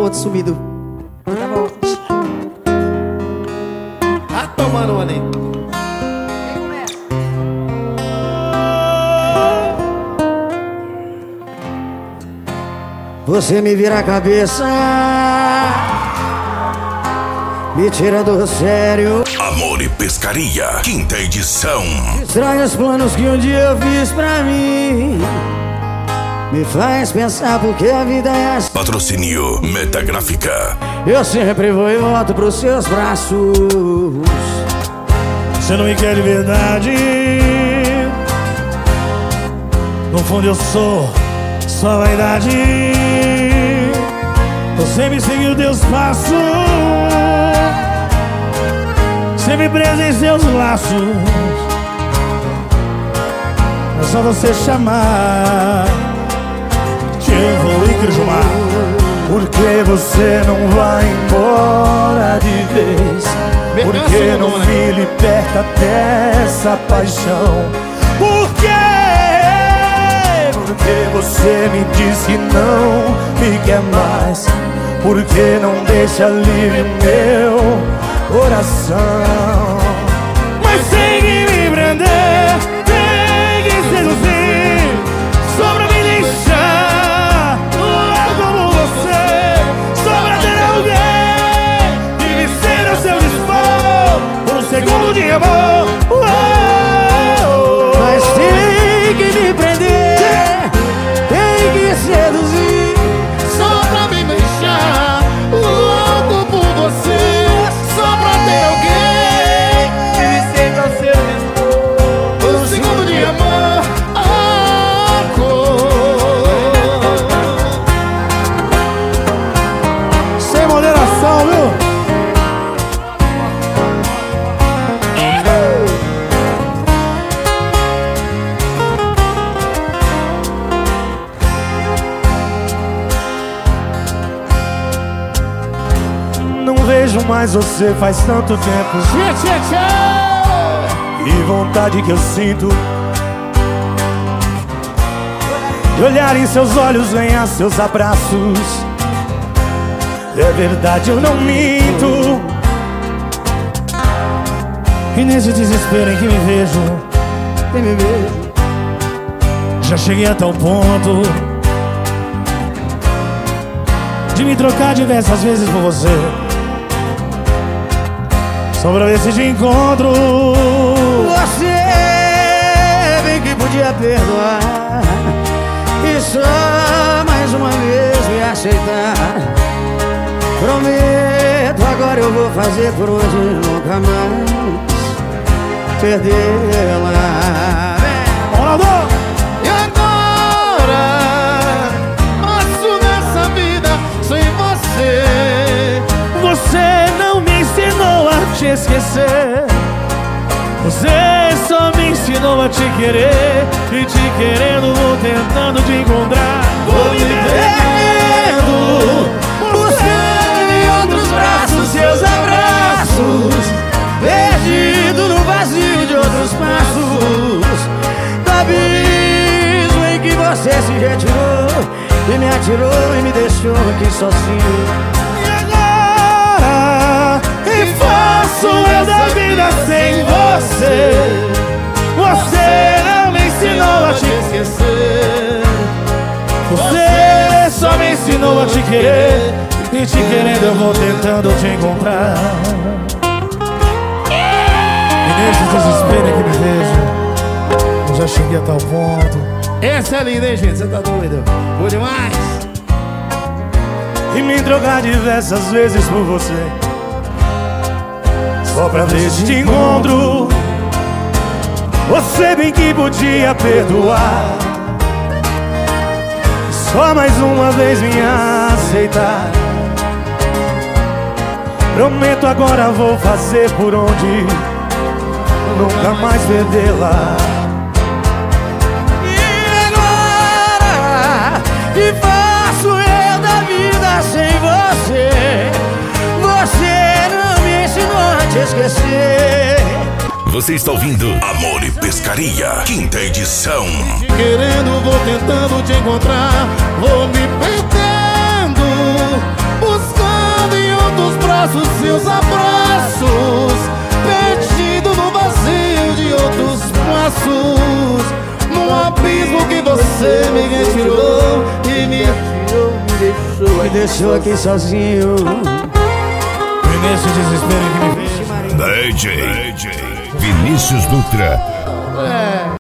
outro sumido. Tava tomando ali. Você me vira a cabeça, me tira do sério. Amor e Pescaria, 5ª edição. Estranhos planos que um dia eu fiz pra mim, me faz pensar porque a vida é assim. Patrocínio Metagráfica. Eu sempre vou e volto pros seus braços. Você não me quer de verdade. No fundo eu sou só vaidade. Você me seguiu teus passos, sempre preso em seus laços. É só você chamar, que eu vou encrujumar. Porque você não vai embora de vez? Porque não me liberta dessa paixão? Por quê? Porque você me diz que não me quer mais? Porque não deixa livre meu coração? Mas tem que me prender, tem que seduzir, só pra me deixar como você, só pra ter alguém que me ceda ao seu dispor, um segundo de amor. Mas tem que me prender, tem que seduzir, só pra me deixar louco por você, só pra ter alguém que me ceda ao seu dispor, um segundo de amor. Sem moderação, viu? Não vejo mais você faz tanto tempo. Que vontade que eu sinto de olhar em seus olhos, ganhar seus abraços. É verdade, eu não minto. E nesse desespero em que me vejo, já cheguei a tal ponto de me trocar diversas vezes por você, só pra ver se te encontro. Você bem que podia perdoar e só mais uma vez me aceitar. Prometo, agora eu vou fazer por hoje, nunca mais perdê-la. E agora passo nessa vida sem você. Você não me ensinou a te esquecer, você só me ensinou a te querer. E te querendo vou tentando te encontrar. Vou me perdendo, buscando em outros braços seus abraços, Perdido no vazio de outros passos, do abismo em que você se retirou e me atirou e me deixou aqui sozinho. E agora, que faço eu da vida sem você? Você não me ensinou a te esquecer. Você só me ensinou a te querer. E te querendo eu vou tentando te encontrar. E nesse desespero que me vejo, eu já cheguei a tal ponto. Essa é linda, hein, gente? Você tá doido? Bom demais! E me trocar diversas vezes por você, só pra ver se te encontro. Você bem que podia perdoar, só mais uma vez me aceitar. Prometo, agora vou fazer por onde nunca mais perdê-la. E agora, que faço eu da vida sem você? Você não me ensinou a te esquecer. Você está ouvindo Amor e Pescaria, 5ª edição. Te querendo, vou tentando te encontrar. Vou me perdendo, passos, num abismo que você me retirou e me deixou aqui sozinho. E nesse desespero que me fez DJ Vinícius Dutra.